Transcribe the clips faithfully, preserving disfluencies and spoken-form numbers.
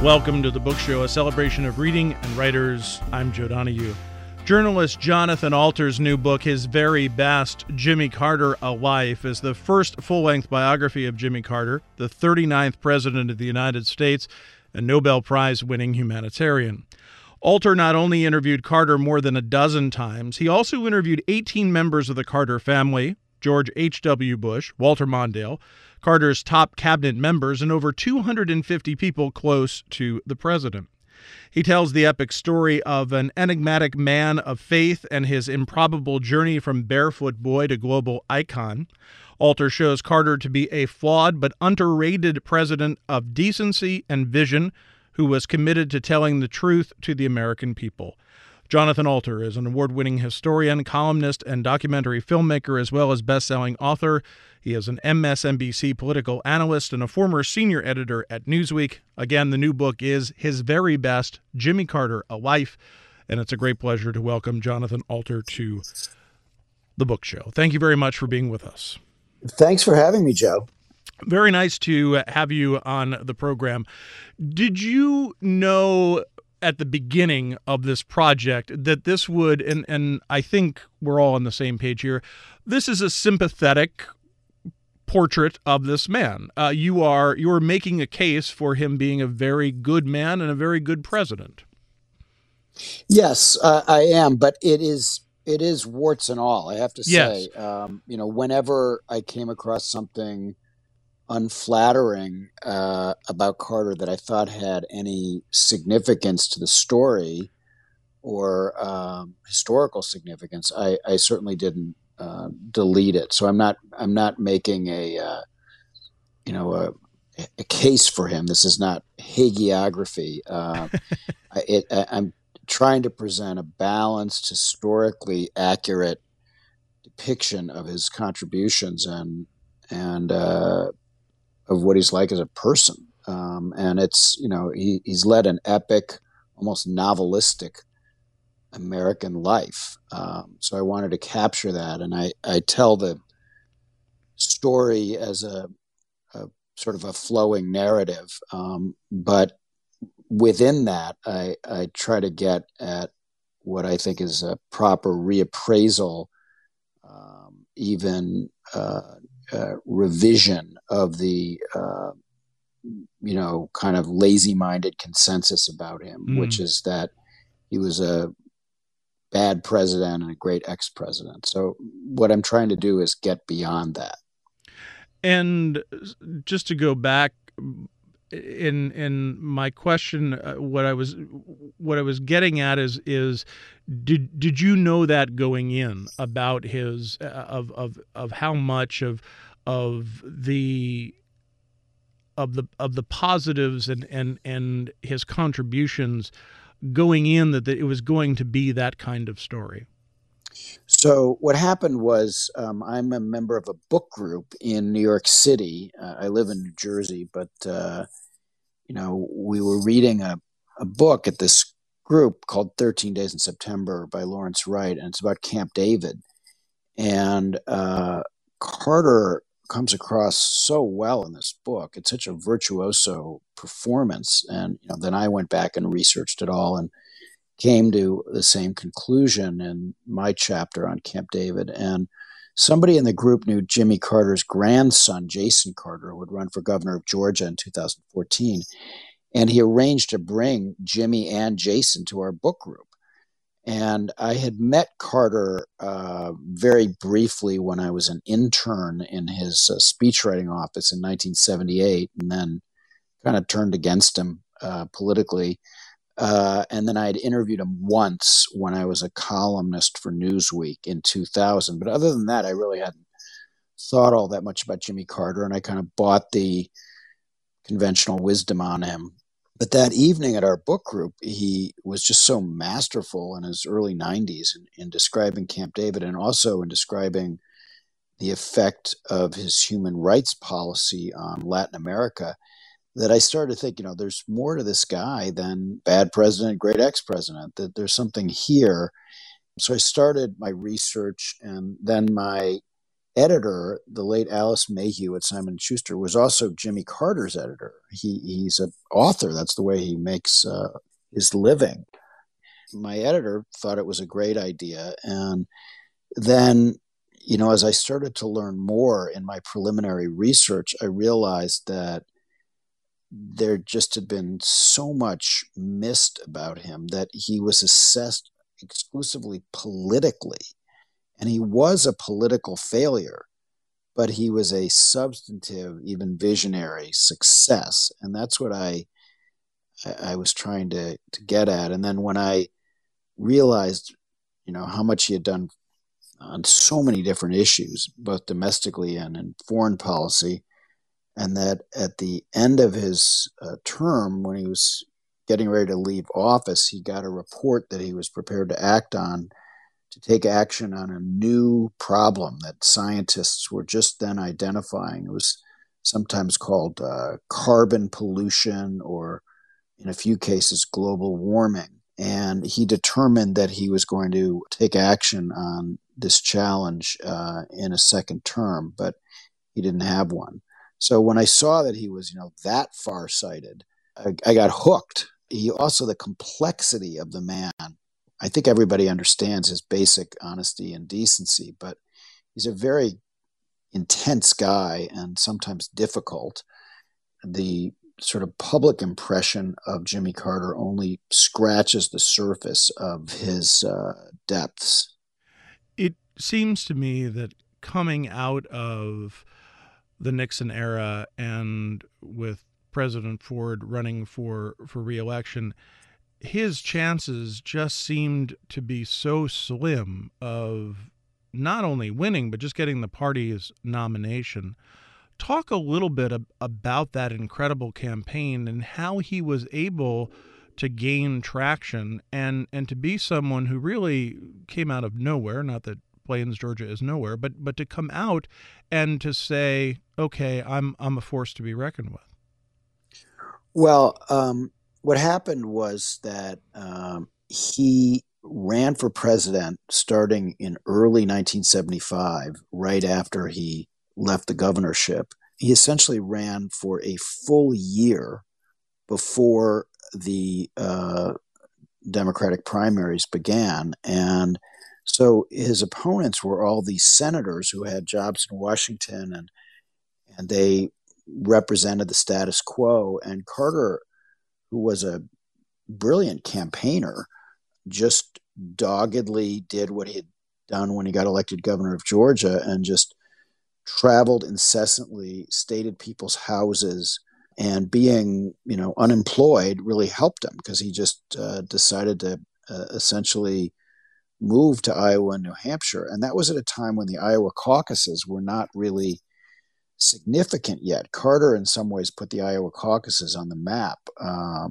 Welcome to The Book Show, a celebration of reading and writers. I'm Joe Donahue. Journalist Jonathan Alter's new book, His Very Best, Jimmy Carter, A Life, is the first full-length biography of Jimmy Carter, the thirty-ninth President of the United States and Nobel Prize-winning humanitarian. Alter not only interviewed Carter more than a dozen times, he also interviewed eighteen members of the Carter family, George H W. Bush, Walter Mondale, Carter's top cabinet members, and over two hundred fifty people close to the president. He tells the epic story of an enigmatic man of faith and his improbable journey from barefoot boy to global icon. Alter shows Carter to be a flawed but underrated president of decency and vision who was committed to telling the truth to the American people. Jonathan Alter is an award-winning historian, columnist, and documentary filmmaker, as well as best-selling author. He is an M S N B C political analyst and a former senior editor at Newsweek. Again, the new book is His Very Best, Jimmy Carter, A Life, and it's a great pleasure to welcome Jonathan Alter to The Book Show. Thank you very much for being with us. Thanks for having me, Joe. Very nice to have you on the program. Did you know at the beginning of this project that this would, and, and I think we're all on the same page here, this is a sympathetic portrait of this man. Uh, you are you are making a case for him being a very good man and a very good president. Yes, uh, I am, but it is it is warts and all. I have to say, yes. um, you know, whenever I came across something unflattering uh, about Carter that I thought had any significance to the story or um, historical significance, I, I certainly didn't uh, delete it. So I'm not I'm not making a uh, you know a, a case for him. This is not hagiography. Uh, I, it, I, I'm trying to present a balanced, historically accurate depiction of his contributions and and. Uh, of what he's like as a person. Um, and it's, you know, he, he's led an epic, almost novelistic American life. Um, so I wanted to capture that. And I, I tell the story as a, a sort of a flowing narrative. Um, but within that, I, I try to get at what I think is a proper reappraisal, um, even uh, uh, revision of the, uh, you know, kind of lazy-minded consensus about him, mm. which is that he was a bad president and a great ex-president. So what I'm trying to do is get beyond that. And just to go back in in my question, uh, what I was what I was getting at is is did did you know that going in about his uh, of of of how much of of the of the of the positives and and and his contributions going in, that, that it was going to be that kind of story? So what happened was um, I'm a member of a book group in New York City. Uh, I live in New Jersey, but uh, you know, we were reading a, a book at this group called thirteen Days in September by Lawrence Wright, and it's about Camp David. And uh, Carter comes across so well in this book. It's such a virtuoso performance. And you know, then I went back and researched it all and came to the same conclusion in my chapter on Camp David. And somebody in the group knew Jimmy Carter's grandson, Jason Carter, who would run for governor of Georgia in two thousand fourteen. And he arranged to bring Jimmy and Jason to our book group. And I had met Carter uh, very briefly when I was an intern in his uh, speechwriting office in nineteen seventy-eight, and then kind of turned against him uh, politically. Uh, and then I had interviewed him once when I was a columnist for Newsweek in two thousand. But other than that, I really hadn't thought all that much about Jimmy Carter, and I kind of bought the conventional wisdom on him. But that evening at our book group, he was just so masterful in his early nineties in, in describing Camp David, and also in describing the effect of his human rights policy on Latin America, that I started to think, you know, there's more to this guy than bad president, great ex-president, that there's something here. So I started my research, and then my editor, the late Alice Mayhew at Simon and Schuster, was also Jimmy Carter's editor. He he's an author. That's the way he makes uh, his living. My editor thought it was a great idea, and then, you know, as I started to learn more in my preliminary research, I realized that there just had been so much missed about him, that he was assessed exclusively politically. And he was a political failure, but he was a substantive, even visionary success. And that's what I I was trying to, to get at. And then when I realized, you know, how much he had done on so many different issues, both domestically and in foreign policy, and that at the end of his uh, term, when he was getting ready to leave office, he got a report that he was prepared to act on, to take action on a new problem that scientists were just then identifying. It was sometimes called uh, carbon pollution, or in a few cases, global warming. And he determined that he was going to take action on this challenge uh, in a second term, but he didn't have one. So when I saw that he was, you know, that farsighted, I, I got hooked. He also, the complexity of the man. I think everybody understands his basic honesty and decency, but he's a very intense guy and sometimes difficult. The sort of public impression of Jimmy Carter only scratches the surface of his uh, depths. It seems to me that coming out of the Nixon era and with President Ford running for, for re-election, his chances just seemed to be so slim of not only winning, but just getting the party's nomination. Talk a little bit ab- about that incredible campaign and how he was able to gain traction and, and to be someone who really came out of nowhere, not that Plains, Georgia is nowhere, but but to come out and to say, okay, I'm I'm a force to be reckoned with. Well, um, what happened was that um, he ran for president starting in early nineteen seventy-five, right after he left the governorship. He essentially ran for a full year before the uh, Democratic primaries began. And so his opponents were all these senators who had jobs in Washington, and and they represented the status quo. And Carter, who was a brilliant campaigner, just doggedly did what he had done when he got elected governor of Georgia, and just traveled incessantly, stayed at people's houses, and being, you know, unemployed really helped him, because he just uh, decided to uh, essentially move to Iowa and New Hampshire. And that was at a time when the Iowa caucuses were not really significant yet. Carter, in some ways, put the Iowa caucuses on the map. Uh,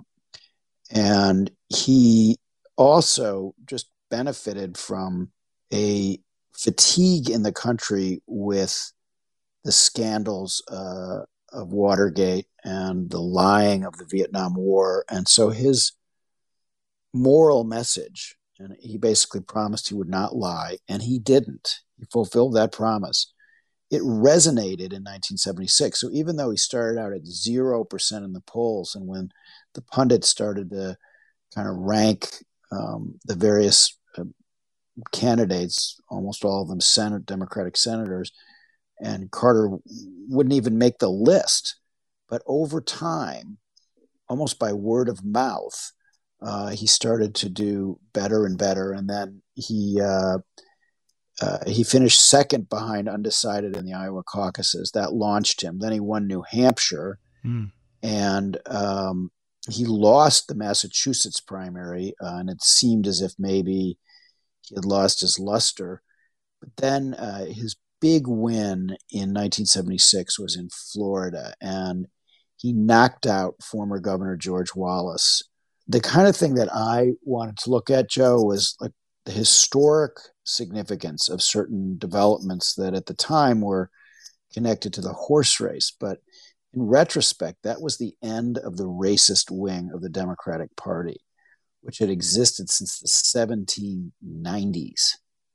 and he also just benefited from a fatigue in the country with the scandals uh, of Watergate and the lying of the Vietnam War. And so his moral message, and he basically promised he would not lie, and he didn't. He fulfilled that promise. It resonated in nineteen seventy-six. So even though he started out at zero percent in the polls, and when the pundits started to kind of rank um, the various uh, candidates, almost all of them Senate Democratic senators, and Carter wouldn't even make the list. But over time, almost by word of mouth, uh, he started to do better and better. And then he uh, uh, he finished second behind undecided in the Iowa caucuses. That launched him. Then he won New Hampshire, mm. and um, he lost the Massachusetts primary, uh, and it seemed as if maybe he had lost his luster. But then uh, his big win in nineteen seventy-six was in Florida, and he knocked out former Governor George Wallace. The kind of thing that I wanted to look at, Joe, was like the historic significance of certain developments that at the time were connected to the horse race. But in retrospect, that was the end of the racist wing of the Democratic Party, which had existed since the seventeen nineties.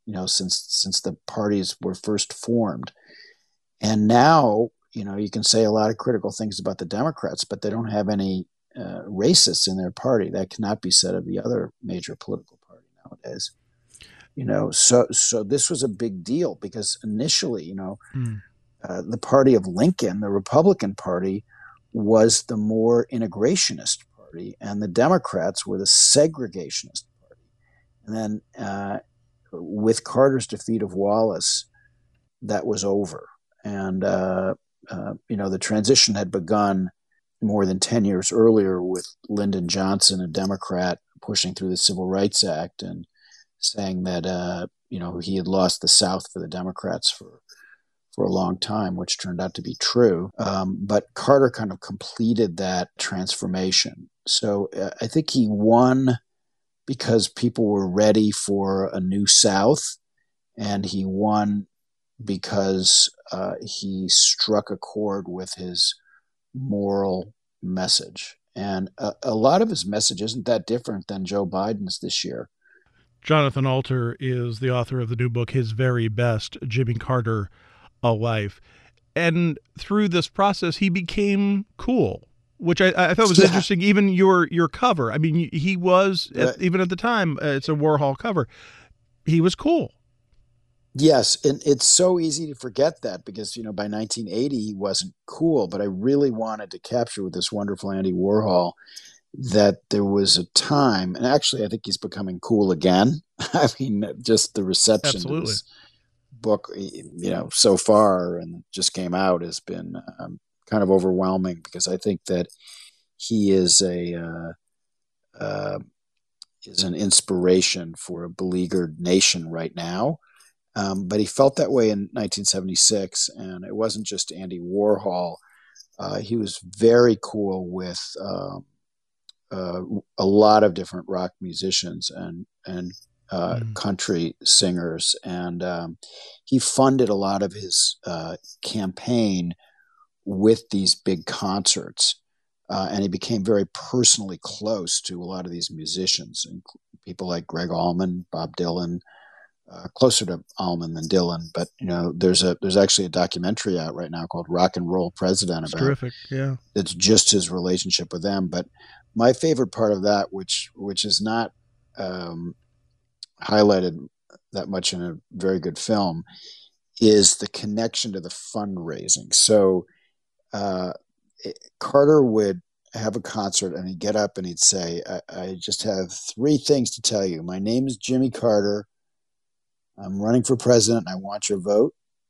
you know, since since the parties were first formed. And now, you know, you can say a lot of critical things about the Democrats, but they don't have any uh, racists in their party. That cannot be said of the other major political party nowadays. You know, so so this was a big deal because initially, you know, Mm. uh, the party of Lincoln, the Republican Party, was the more integrationist party, and the Democrats were the segregationist party. And then uh, with Carter's defeat of Wallace, that was over. And, uh, uh, you know, the transition had begun more than ten years earlier with Lyndon Johnson, a Democrat, pushing through the Civil Rights Act and saying that, uh, you know, he had lost the South for the Democrats for for a long time, which turned out to be true. Um, but Carter kind of completed that transformation. So uh, I think he won because people were ready for a new South, and he won because uh, he struck a chord with his moral message. And a, a lot of his message isn't that different than Joe Biden's this year. Jonathan Alter is the author of the new book, His Very Best, Jimmy Carter, A Life. And through this process, he became cool, which I, I thought was Yeah. interesting. Even your your cover. I mean, he was, at, Right. even at the time, uh, it's a Warhol cover. He was cool. Yes, and it's so easy to forget that because, you know, by nineteen eighty, he wasn't cool. But I really wanted to capture with this wonderful Andy Warhol that there was a time, and actually I think he's becoming cool again. I mean, just the reception Absolutely. to this book, you know, so far and just came out has been um, kind of overwhelming because I think that he is a uh, uh, is an inspiration for a beleaguered nation right now. Um, but he felt that way in nineteen seventy-six, and it wasn't just Andy Warhol. Uh, he was very cool with um, uh, a lot of different rock musicians and and uh, Mm. country singers, and um, he funded a lot of his uh, campaign with these big concerts, uh, and he became very personally close to a lot of these musicians, and people like Greg Allman, Bob Dylan. Uh, closer to Allman than Dylan, but you know, there's a there's actually a documentary out right now called "Rock and Roll President" It's about terrific. Yeah. it's just his relationship with them. But my favorite part of that, which which is not um, highlighted that much in a very good film, is the connection to the fundraising. So uh, it, Carter would have a concert and he'd get up and he'd say, I, I just have three things to tell you. My name is Jimmy Carter. I'm running for president and I want your vote.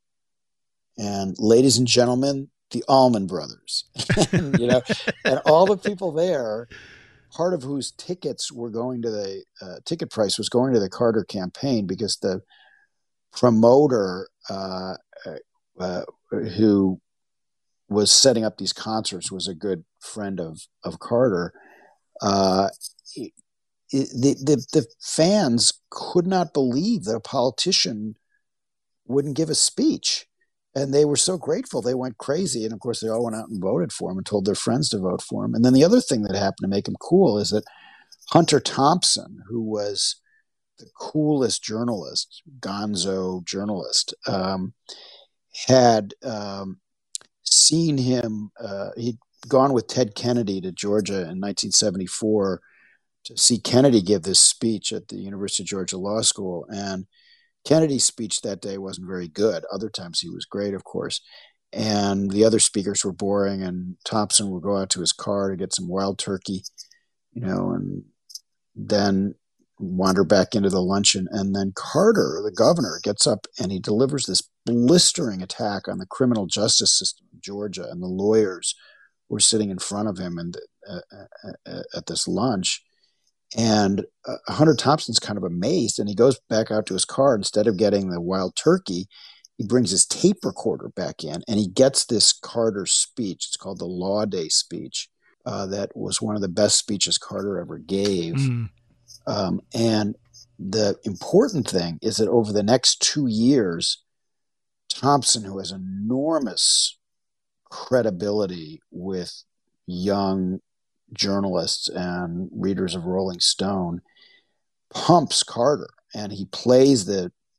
And ladies and gentlemen, the Allman Brothers, and, you know, and all the people there, part of whose tickets were going to the uh, ticket price was going to the Carter campaign because the promoter uh, uh, who was setting up these concerts was a good friend of, of Carter. Uh, The, the the fans could not believe that a politician wouldn't give a speech, and they were so grateful they went crazy. And of course, they all went out and voted for him and told their friends to vote for him. And then the other thing that happened to make him cool is that Hunter Thompson, who was the coolest journalist, gonzo journalist, um, had um, seen him. Uh, he'd gone with Ted Kennedy to Georgia in nineteen seventy-four. To see Kennedy give this speech at the University of Georgia Law School. And Kennedy's speech that day wasn't very good. Other times he was great, of course. And the other speakers were boring, and Thompson would go out to his car to get some wild turkey, you know, and then wander back into the luncheon. And then Carter, the governor, gets up and he delivers this blistering attack on the criminal justice system of Georgia and the lawyers who were sitting in front of him and uh, uh, at this lunch. And uh, Hunter Thompson's kind of amazed, and he goes back out to his car. Instead of getting the wild turkey, he brings his tape recorder back in, and he gets this Carter speech. It's called the Law Day speech. Uh, that was one of the best speeches Carter ever gave. Mm. Um, and the important thing is that over the next two years, Thompson, who has enormous credibility with young journalists and readers of Rolling Stone, pumps Carter, and he plays the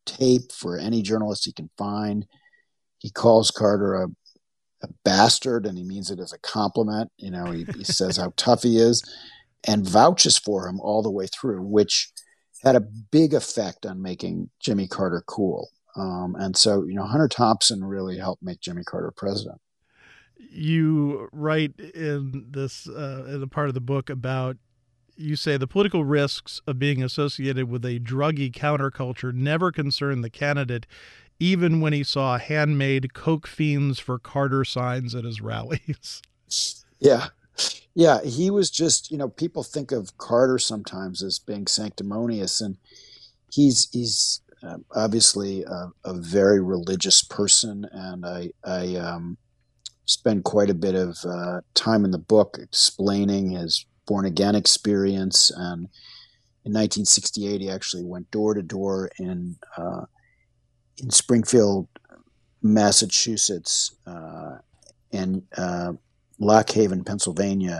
tape for any journalist he can find. He calls Carter a, a bastard, and he means it as a compliment. You know, he, he says how tough he is and vouches for him all the way through, which had a big effect on making Jimmy Carter cool. Um, and so, you know, Hunter Thompson really helped make Jimmy Carter president. You write in this, uh, in the part of the book about, you say the political risks of being associated with a druggy counterculture never concerned the candidate, even when he saw handmade Coke fiends for Carter signs at his rallies. Yeah. Yeah. He was just, you know, people think of Carter sometimes as being sanctimonious, and he's, he's uh, obviously a, a very religious person. And I, I, um, spend quite a bit of uh, time in the book explaining his born again experience. And in nineteen sixty-eight, he actually went door to door in uh, in Springfield, Massachusetts, uh, and uh, Lock Haven, Pennsylvania,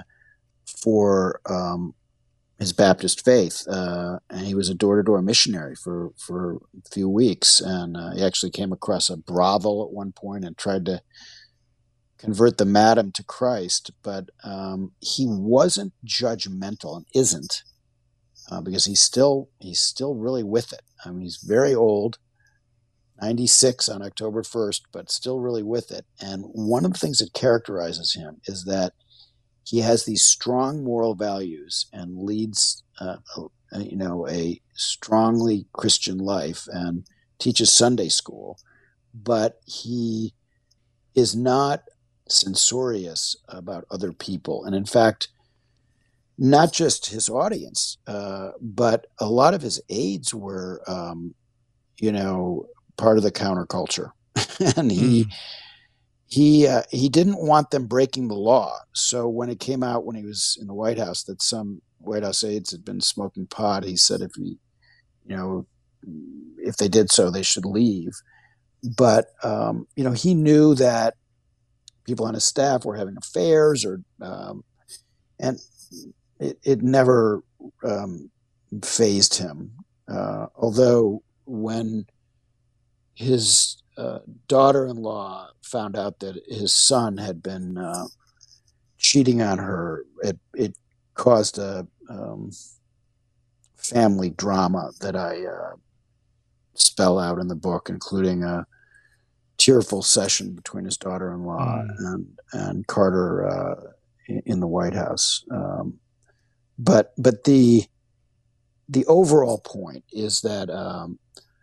for um, his Baptist faith. Uh, and he was a door to door missionary for for a few weeks. And uh, he actually came across a brothel at one point and tried to convert the madam to Christ, but um, he wasn't judgmental, and isn't, uh, because he's still he's still really with it. I mean, he's very old, ninety-six on October first, but still really with it. And one of the things that characterizes him is that he has these strong moral values and leads, uh, a, you know, a strongly Christian life and teaches Sunday school, but he is not censorious about other people. And in fact, not just his audience, uh, but a lot of his aides were, um, you know, part of the counterculture. and he, mm. he, uh, he didn't want them breaking the law. So when it came out, when he was in the White House, that some White House aides had been smoking pot, he said, if he, you know, if they did so, they should leave. But, um, you know, he knew that people on his staff were having affairs, or um, and it, it never um, fazed him. Uh, although when his uh, daughter-in-law found out that his son had been uh, cheating on her, it, it caused a um, family drama that I uh, spell out in the book, including a tearful session between his daughter-in-law mm. and and Carter uh, in the White House. Um, but but the the overall point is that um,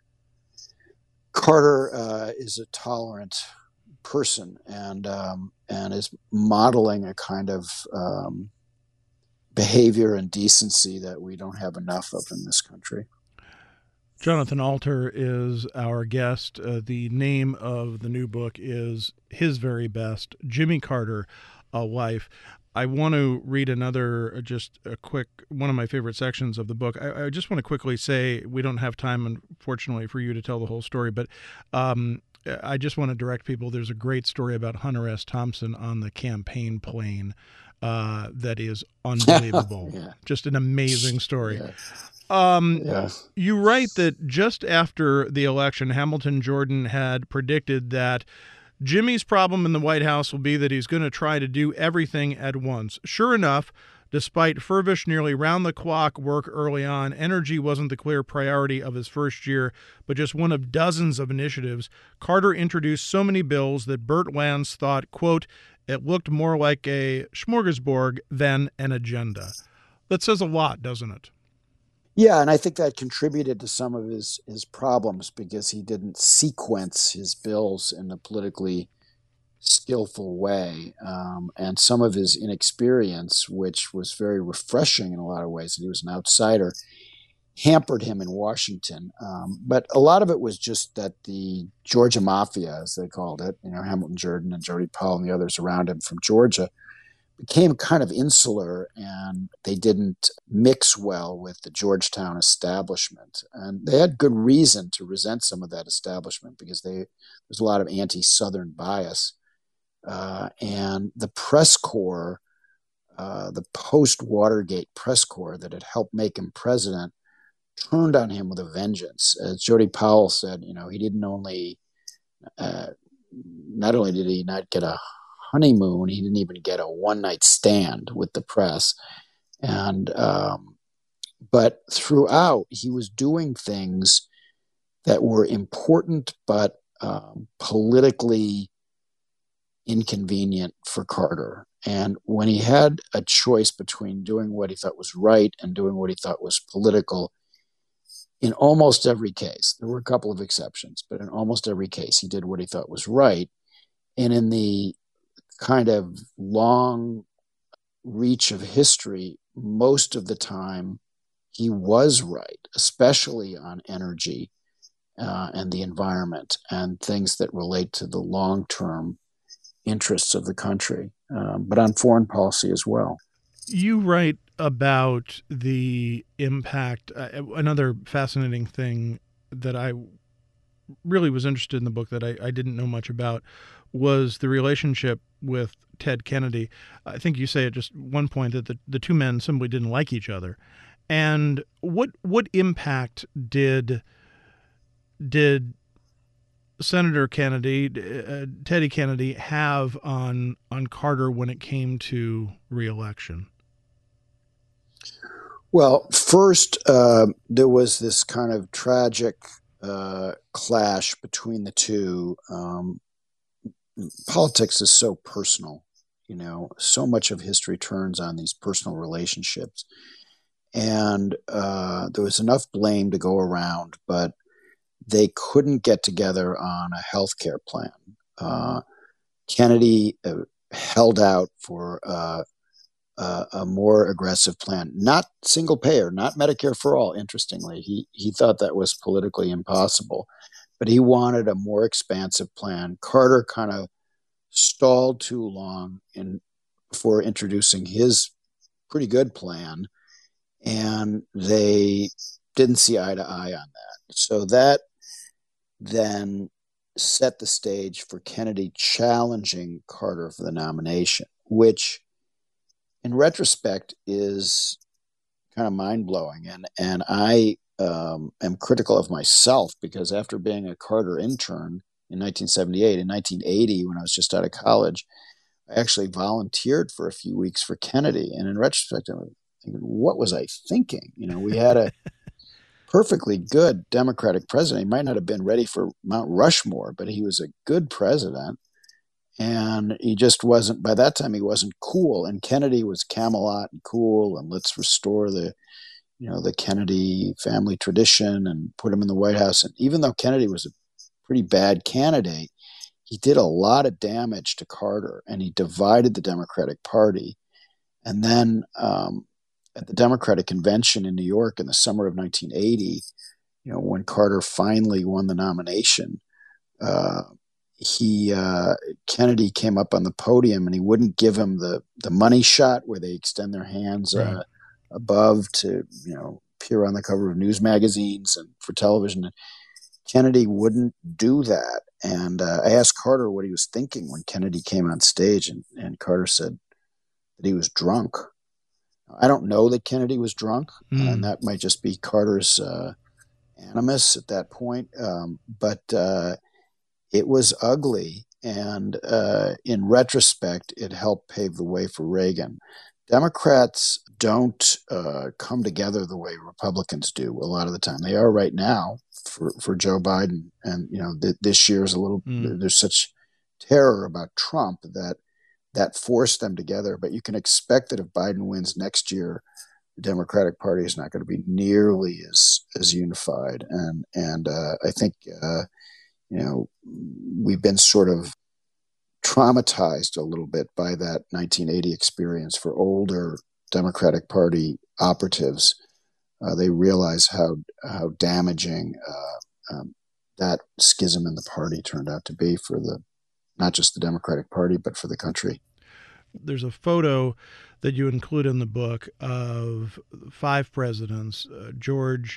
Carter uh, is a tolerant person, and um, and is modeling a kind of um, behavior and decency that we don't have enough of in this country. Jonathan Alter is our guest. Uh, the name of the new book is His Very Best, Jimmy Carter, A Life. I want to read another, just a quick, one of my favorite sections of the book. I, I just want to quickly say, we don't have time, unfortunately, for you to tell the whole story, but um, I just want to direct people. There's a great story about Hunter S. Thompson on the campaign plane uh, that is unbelievable. yeah. Just an amazing story. Yeah. Um, yeah. You write that just after the election, Hamilton Jordan had predicted that Jimmy's problem in the White House will be that he's going to try to do everything at once. Sure enough, despite fervish, nearly round-the-clock work early on, energy wasn't the clear priority of his first year, but just one of dozens of initiatives. Carter introduced so many bills that Burt Lance thought, quote, it looked more like a smorgasbord than an agenda. That says a lot, doesn't it? Yeah, and I think that contributed to some of his, his problems, because he didn't sequence his bills in a politically skillful way. Um, and some of his inexperience, which was very refreshing in a lot of ways, that he was an outsider, hampered him in Washington. Um, but a lot of it was just that the Georgia Mafia, as they called it, you know, Hamilton Jordan and Jody Powell and the others around him from Georgia, became kind of insular, and they didn't mix well with the Georgetown establishment. And they had good reason to resent some of that establishment, because they, there's a lot of anti-Southern bias. Uh, and the press corps, uh, the post-Watergate press corps that had helped make him president, turned on him with a vengeance. As Jody Powell said, you know, he didn't only, uh, not only did he not get a honeymoon, he didn't even get a one night stand with the press. And, um, but throughout, he was doing things that were important, but um, politically inconvenient for Carter. And when he had a choice between doing what he thought was right and doing what he thought was political, in almost every case, there were a couple of exceptions, but in almost every case, he did what he thought was right. And in the kind of long reach of history, most of the time, he was right, especially on energy uh, and the environment and things that relate to the long-term interests of the country, um, but on foreign policy as well. You write about the impact. Uh, another fascinating thing that I really was interested in the book that I, I didn't know much about was the relationship with Ted Kennedy. I think you say at just one point that the, the two men simply didn't like each other. And what what impact did did Senator Kennedy, uh, Teddy Kennedy, have on on Carter when it came to re-election? Well, first, uh, there was this kind of tragic uh, clash between the two. Um, politics is so personal, you know, so much of history turns on these personal relationships. And uh, there was enough blame to go around, but they couldn't get together on a health care plan. Uh, Kennedy uh, held out for uh, uh, a more aggressive plan, not single payer, not Medicare for all. Interestingly, he he thought that was politically impossible, but he wanted a more expansive plan. Carter kind of stalled too long in before introducing his pretty good plan, and they didn't see eye to eye on that. So that then set the stage for Kennedy challenging Carter for the nomination, which in retrospect is kind of mind-blowing. And, and I um, am critical of myself because after being a Carter intern in nineteen seventy-eight, in nineteen eighty, when I was just out of college, I actually volunteered for a few weeks for Kennedy. And in retrospect, I'm thinking, what was I thinking? You know, we had a perfectly good Democratic president. He might not have been ready for Mount Rushmore, but he was a good president. And he just wasn't, by that time, he wasn't cool. And Kennedy was Camelot and cool, and let's restore the, you know, the Kennedy family tradition and put him in the White House. And even though Kennedy was a pretty bad candidate, he did a lot of damage to Carter, and he divided the Democratic Party. And then um, at the Democratic Convention in New York in the summer of nineteen eighty, you know, when Carter finally won the nomination, uh, he uh, Kennedy came up on the podium and he wouldn't give him the the money shot where they extend their hands uh, right. above to, you know, appear on the cover of news magazines and for television. Kennedy wouldn't do that. And uh, I asked Carter what he was thinking when Kennedy came on stage, and, and Carter said that he was drunk. I don't know that Kennedy was drunk, mm. and that might just be Carter's uh, animus at that point. Um, but uh, it was ugly, and uh, in retrospect, it helped pave the way for Reagan. Democrats don't uh, come together the way Republicans do a lot of the time. They are right now for, for Joe Biden. And, you know, th- this year is a little, mm. there's such terror about Trump that that forced them together. But you can expect that if Biden wins next year, the Democratic Party is not going to be nearly as, as unified. And, and uh, I think, uh, you know, we've been sort of traumatized a little bit by that nineteen eighty experience for older Democratic Party operatives. Uh, they realize how how damaging uh, um, that schism in the party turned out to be for the not just the Democratic Party, but for the country. There's a photo that you include in the book of five presidents, uh, George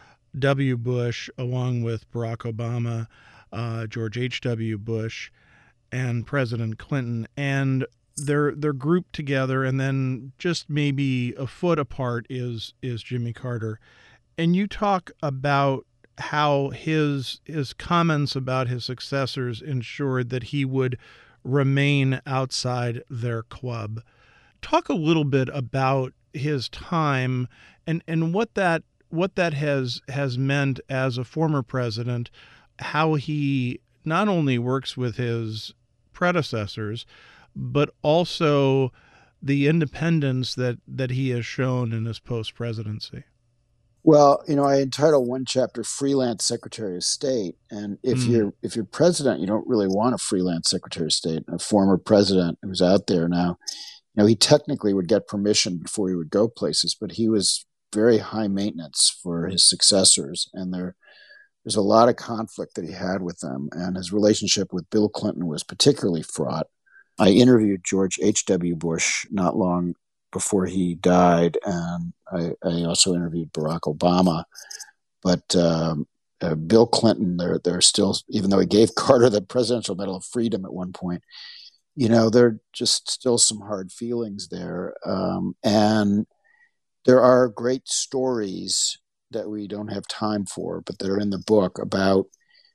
W. Bush, along with Barack Obama, uh, George H W. Bush, and President Clinton, and they're they're grouped together, and then just maybe a foot apart is is Jimmy Carter. And you talk about how his his comments about his successors ensured that he would remain outside their club. Talk a little bit about his time and, and what that what that has has meant as a former president, how he not only works with his predecessors, but also the independence that, that he has shown in his post-presidency. Well, you know, I entitled one chapter "Freelance Secretary of State," and if mm. you're if you're president, you don't really want a freelance Secretary of State. A former president who's out there now, you know, he technically would get permission before he would go places, but he was very high maintenance for his successors, and there there's a lot of conflict that he had with them, and his relationship with Bill Clinton was particularly fraught. I interviewed George H W Bush not long before he died, and I, I also interviewed Barack Obama. But um, uh, Bill Clinton, they're, they're still, even though he gave Carter the Presidential Medal of Freedom at one point, you know, there are just still some hard feelings there. Um, and there are great stories that we don't have time for, but that are in the book about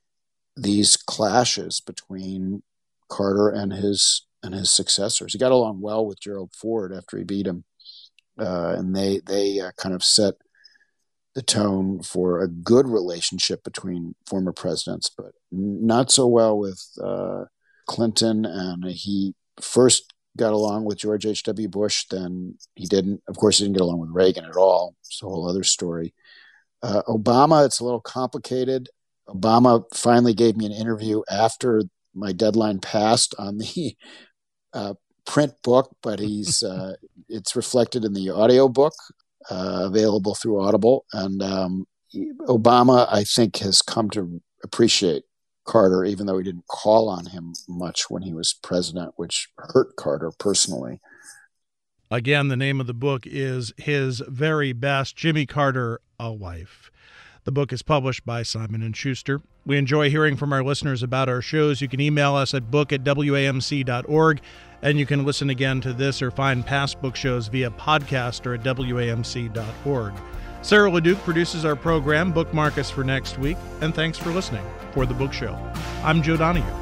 these clashes between Carter and his and his successors. He got along well with Gerald Ford after he beat him, uh, and they they uh, kind of set the tone for a good relationship between former presidents, but not so well with uh, Clinton. And he first got along with George H W Bush, then he didn't. Of course, he didn't get along with Reagan at all. It's a whole other story. Uh, Obama, it's a little complicated. Obama finally gave me an interview after my deadline passed on the uh, print book, but he's uh, it's reflected in the audio book uh, available through Audible. And um, Obama, I think, has come to appreciate Carter, even though he didn't call on him much when he was president, which hurt Carter personally. Again, the name of the book is His Very Best, Jimmy Carter, A Wife. The book is published by Simon and Schuster. We enjoy hearing from our listeners about our shows. You can email us at book at W A M C dot org, and you can listen again to this or find past book shows via podcast or at W A M C dot org. Sarah LeDuc produces our program. Bookmark us for next week, and thanks for listening for The Book Show. I'm Joe Donahue.